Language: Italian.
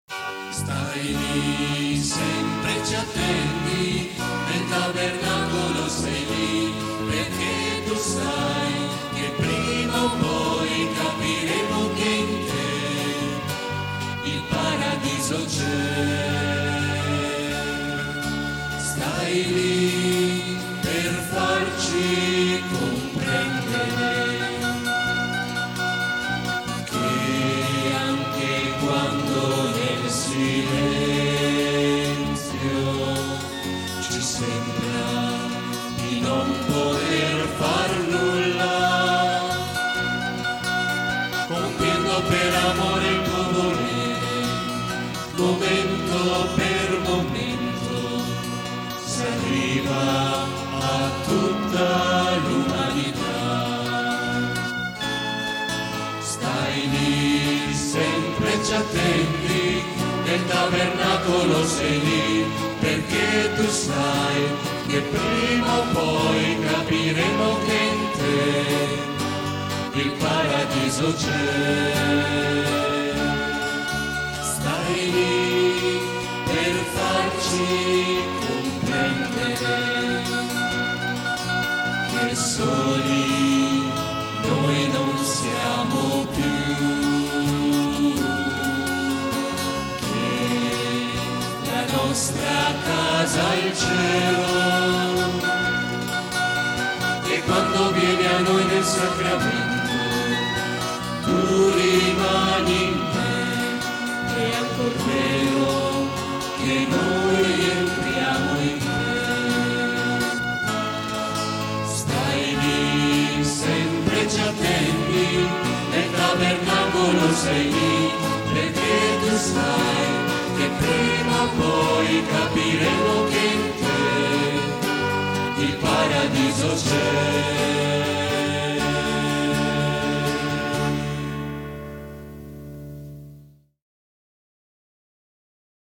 Stai lì, sempre ci attendi, nel tabernacolo sei lì, perché tu sai che prima o poi capiremo che in te il paradiso c'è. Stai lì per farci comprendere che anche quando nel silenzio ci sembra di non poter far nulla, compiendo per amore il tuo volere, momento per momento, si arriva a tutta l'umanità. Stai lì, sempre ci attendi, nel tabernacolo sei lì, perché tu sai che prima o poi capiremo che in te il paradiso c'è. Stai lì per farci comprendere che soli noi non siamo più, che la nostra casa è il cielo, e quando vieni a noi nel sacramento tu rimani in me, è ancor vero che noi entriamo in te. Stai lì, sempre ci attendi, nel tabernacolo sei lì, perché tu sai che prima o poi capiremo che in te il paradiso c'è.